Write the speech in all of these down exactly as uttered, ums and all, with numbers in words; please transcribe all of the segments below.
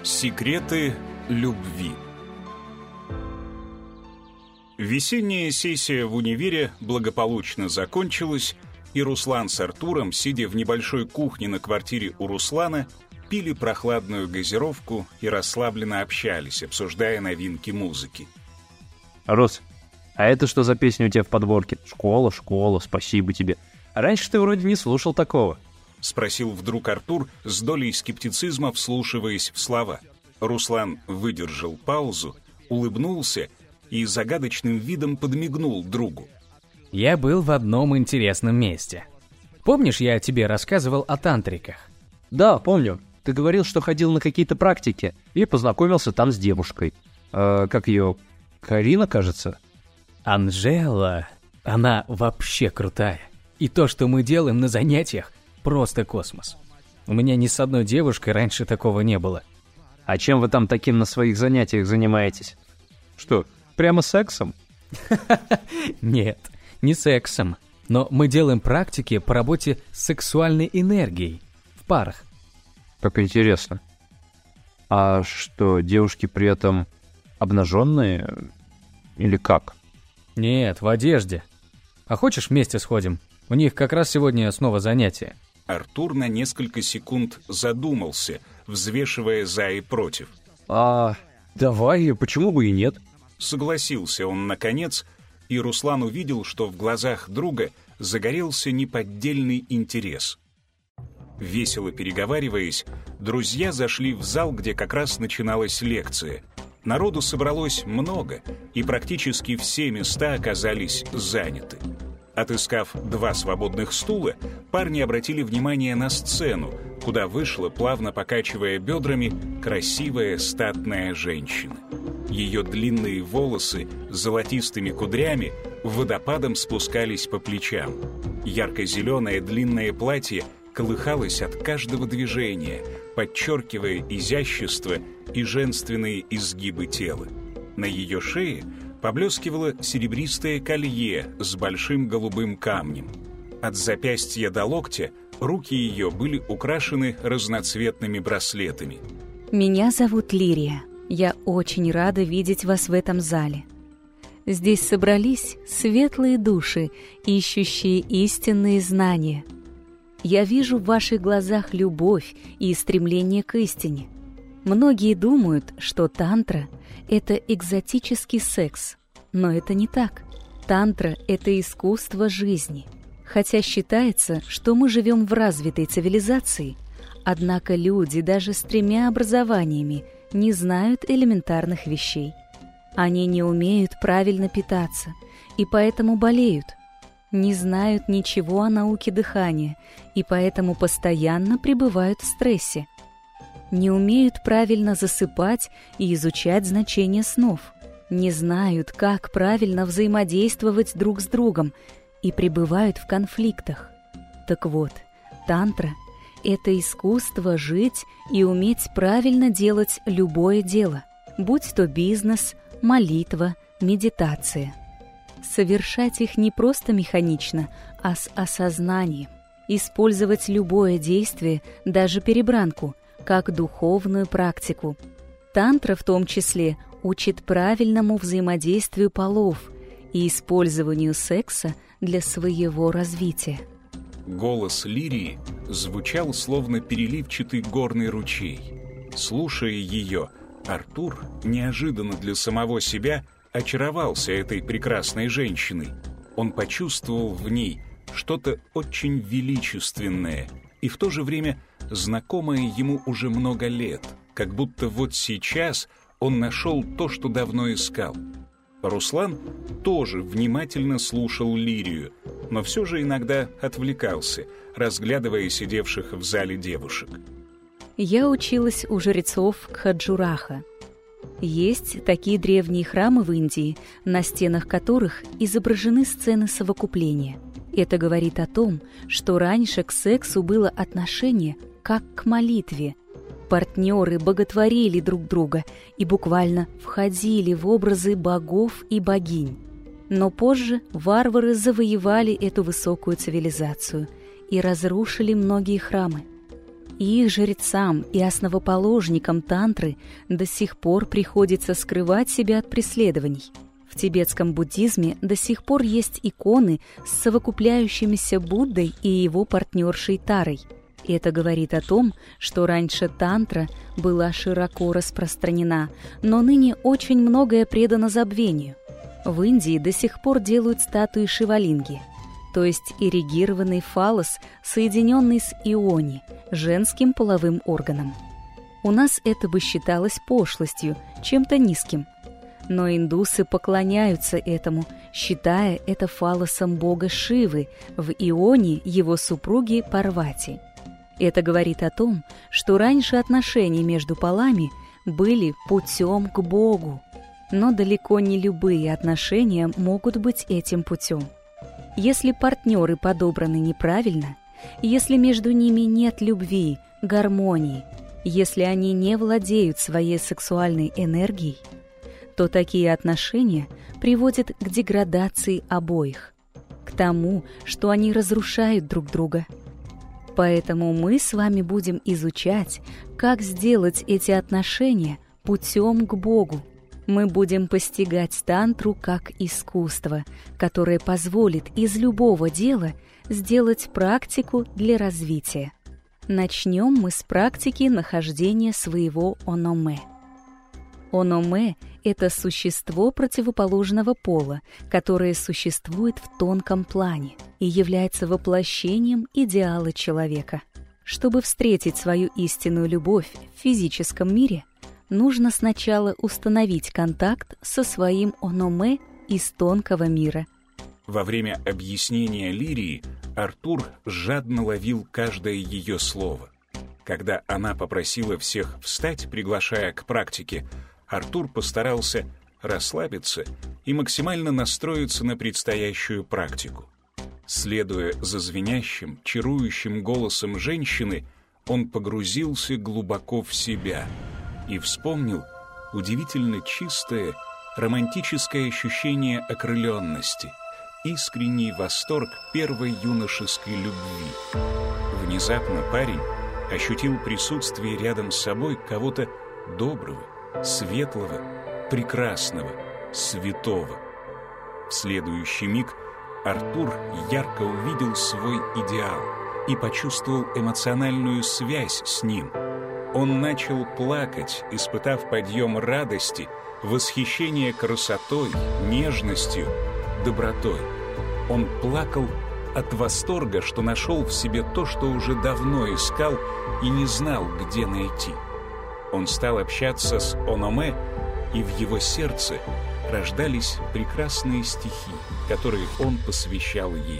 Секреты любви. Весенняя сессия в универе благополучно закончилась, и Руслан с Артуром, сидя в небольшой кухне на квартире у Руслана, пили прохладную газировку и расслабленно общались, обсуждая новинки музыки. Рус, а это что за песня у тебя в подборке? Школа, школа, спасибо тебе. Раньше ты вроде не слушал такого. — спросил вдруг Артур с долей скептицизма, вслушиваясь в слова. Руслан выдержал паузу, улыбнулся и загадочным видом подмигнул другу. «Я был в одном интересном месте. Помнишь, я тебе рассказывал о тантриках?» Да, помню. Ты говорил, что ходил на какие-то практики и познакомился там с девушкой. Э, как ее? Карина, кажется? Анжела. Она вообще крутая. И то, что мы делаем на занятиях, просто космос. У меня ни с одной девушкой раньше такого не было. А чем вы там таким на своих занятиях занимаетесь? Что, прямо сексом? Нет, не сексом. Но мы делаем практики по работе с сексуальной энергией в парах. Как интересно. А что, девушки при этом обнаженные? Или как? Нет, в одежде. А хочешь, вместе сходим? У них как раз сегодня снова занятие. Артур на несколько секунд задумался, взвешивая за и против. А, давай, почему бы и нет? Согласился он наконец, и Руслан увидел, что в глазах друга загорелся неподдельный интерес. Весело переговариваясь, друзья зашли в зал, где как раз начиналась лекция. Народу собралось много, и практически все места оказались заняты. Отыскав два свободных стула, парни обратили внимание на сцену, куда вышла, плавно покачивая бедрами, красивая статная женщина. Ее длинные волосы с золотистыми кудрями водопадом спускались по плечам. Ярко-зеленое длинное платье колыхалось от каждого движения, подчеркивая изящество и женственные изгибы тела. На ее шее поблескивало серебристое колье с большим голубым камнем. От запястья до локтя руки ее были украшены разноцветными браслетами. Меня зовут Лирия. Я очень рада видеть вас в этом зале. Здесь собрались светлые души, ищущие истинные знания. Я вижу в ваших глазах любовь и стремление к истине. Многие думают, что тантра — это экзотический секс, но это не так. Тантра — это искусство жизни. Хотя считается, что мы живем в развитой цивилизации, однако люди даже с тремя образованиями не знают элементарных вещей. Они не умеют правильно питаться и поэтому болеют, не знают ничего о науке дыхания и поэтому постоянно пребывают в стрессе. Не умеют правильно засыпать и изучать значение снов, не знают, как правильно взаимодействовать друг с другом и пребывают в конфликтах. Так вот, тантра — это искусство жить и уметь правильно делать любое дело, будь то бизнес, молитва, медитация. Совершать их не просто механично, а с осознанием. Использовать любое действие, даже перебранку, как духовную практику. Тантра в том числе учит правильному взаимодействию полов и использованию секса для своего развития. Голос Лирии звучал словно переливчатый горный ручей. Слушая ее, Артур неожиданно для самого себя очаровался этой прекрасной женщиной. Он почувствовал в ней что-то очень величественное и в то же время знакомое ему уже много лет, как будто вот сейчас он нашел то, что давно искал. Руслан тоже внимательно слушал Лирию, но все же иногда отвлекался, разглядывая сидевших в зале девушек. Я училась у жрецов Кхаджураха. Есть такие древние храмы в Индии, на стенах которых изображены сцены совокупления. Это говорит о том, что раньше к сексу было отношение как к молитве. Партнеры боготворили друг друга и буквально входили в образы богов и богинь. Но позже варвары завоевали эту высокую цивилизацию и разрушили многие храмы. И их жрецам и основоположникам тантры до сих пор приходится скрывать себя от преследований. В тибетском буддизме до сих пор есть иконы с совокупляющимися Буддой и его партнершей Тарой. И это говорит о том, что раньше тантра была широко распространена, но ныне очень многое предано забвению. В Индии до сих пор делают статуи Шивалинги, то есть эрегированный фаллос, соединенный с иони, женским половым органом. У нас это бы считалось пошлостью, чем-то низким. Но индусы поклоняются этому, считая это фаллосом бога Шивы, в ионе его супруги Парвати. Это говорит о том, что раньше отношения между полами были путем к Богу. Но далеко не любые отношения могут быть этим путем. Если партнеры подобраны неправильно, если между ними нет любви, гармонии, если они не владеют своей сексуальной энергией, то такие отношения приводят к деградации обоих, к тому, что они разрушают друг друга. Поэтому мы с вами будем изучать, как сделать эти отношения путем к Богу. Мы будем постигать тантру как искусство, которое позволит из любого дела сделать практику для развития. Начнем мы с практики нахождения своего ономэ. Ономэ — это существо противоположного пола, которое существует в тонком плане и является воплощением идеала человека. Чтобы встретить свою истинную любовь в физическом мире, нужно сначала установить контакт со своим ономэ из тонкого мира. Во время объяснения Лирии Артур жадно ловил каждое ее слово. Когда она попросила всех встать, приглашая к практике, Артур постарался расслабиться и максимально настроиться на предстоящую практику. Следуя за звенящим, чарующим голосом женщины, он погрузился глубоко в себя и вспомнил удивительно чистое, романтическое ощущение окрыленности, искренний восторг первой юношеской любви. Внезапно парень ощутил присутствие рядом с собой кого-то доброго, светлого, прекрасного, святого. В следующий миг Артур ярко увидел свой идеал и почувствовал эмоциональную связь с ним. Он начал плакать, испытав подъем радости, восхищение красотой, нежностью, добротой. Он плакал от восторга, что нашел в себе то, что уже давно искал и не знал, где найти. Он стал общаться с ономэ, и в его сердце рождались прекрасные стихи, которые он посвящал ей.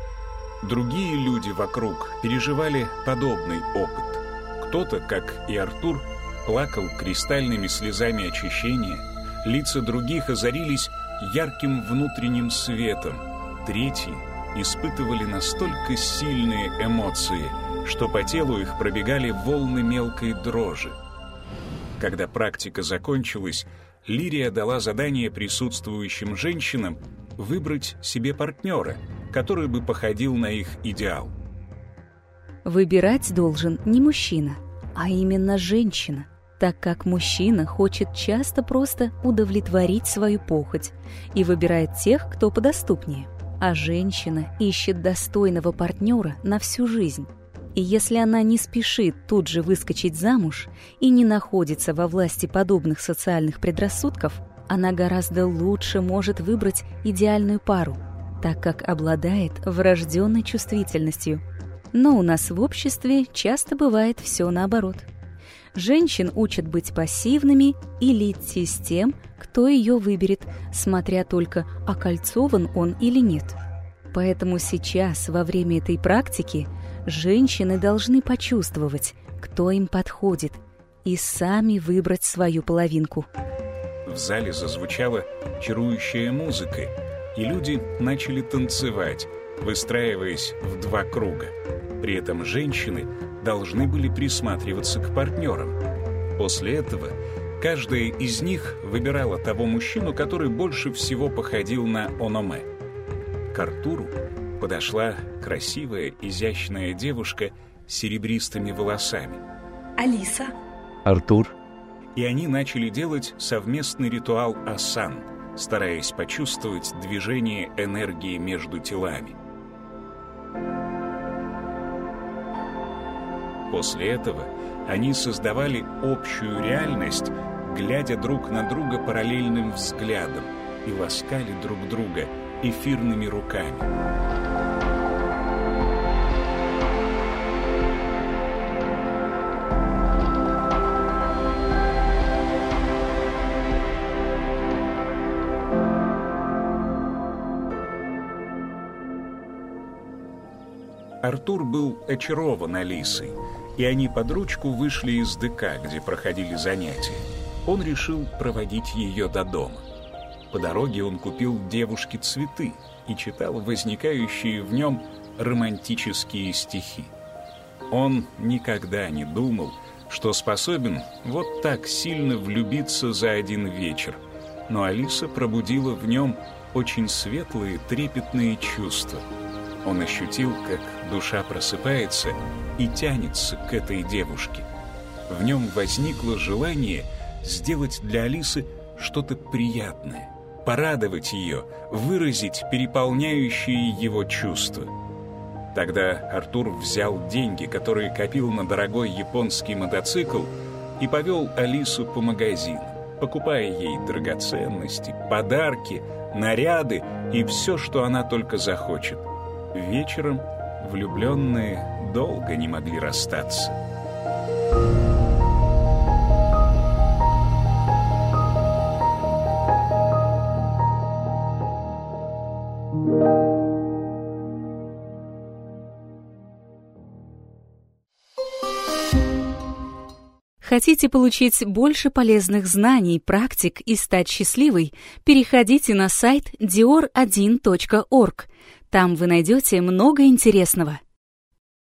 Другие люди вокруг переживали подобный опыт. Кто-то, как и Артур, плакал кристальными слезами очищения, лица других озарились ярким внутренним светом, третьи испытывали настолько сильные эмоции, что по телу их пробегали волны мелкой дрожи. Когда практика закончилась, Лирия дала задание присутствующим женщинам выбрать себе партнера, который бы походил на их идеал. Выбирать должен не мужчина, а именно женщина, так как мужчина хочет часто просто удовлетворить свою похоть и выбирает тех, кто подоступнее, а женщина ищет достойного партнера на всю жизнь. И если она не спешит тут же выскочить замуж и не находится во власти подобных социальных предрассудков, она гораздо лучше может выбрать идеальную пару, так как обладает врожденной чувствительностью. Но у нас в обществе часто бывает все наоборот. Женщин учат быть пассивными или идти с тем, кто ее выберет, смотря только, окольцован он или нет. Поэтому сейчас, во время этой практики, женщины должны почувствовать, кто им подходит, и сами выбрать свою половинку. В зале зазвучала чарующая музыка, и люди начали танцевать, выстраиваясь в два круга. При этом женщины должны были присматриваться к партнерам. После этого каждая из них выбирала того мужчину, который больше всего походил на ономэ. К Артуру подошла красивая, изящная девушка с серебристыми волосами. Алиса. Артур. И они начали делать совместный ритуал асан, стараясь почувствовать движение энергии между телами. После этого они создавали общую реальность, глядя друг на друга параллельным взглядом, и ласкали друг друга эфирными руками. Артур был очарован Алисой, и они под ручку вышли из ДК, где проходили занятия. Он решил проводить ее до дома. По дороге он купил девушке цветы и читал возникающие в нем романтические стихи. Он никогда не думал, что способен вот так сильно влюбиться за один вечер, но Алиса пробудила в нем очень светлые, трепетные чувства. Он ощутил, как душа просыпается и тянется к этой девушке. В нем возникло желание сделать для Алисы что-то приятное, порадовать ее, выразить переполняющие его чувства. Тогда Артур взял деньги, которые копил на дорогой японский мотоцикл, и повел Алису по магазинам, покупая ей драгоценности, подарки, наряды и все, что она только захочет. Вечером влюбленные долго не могли расстаться. Хотите получить больше полезных знаний, практик и стать счастливой? Переходите на сайт диор один точка орг. Там вы найдете много интересного.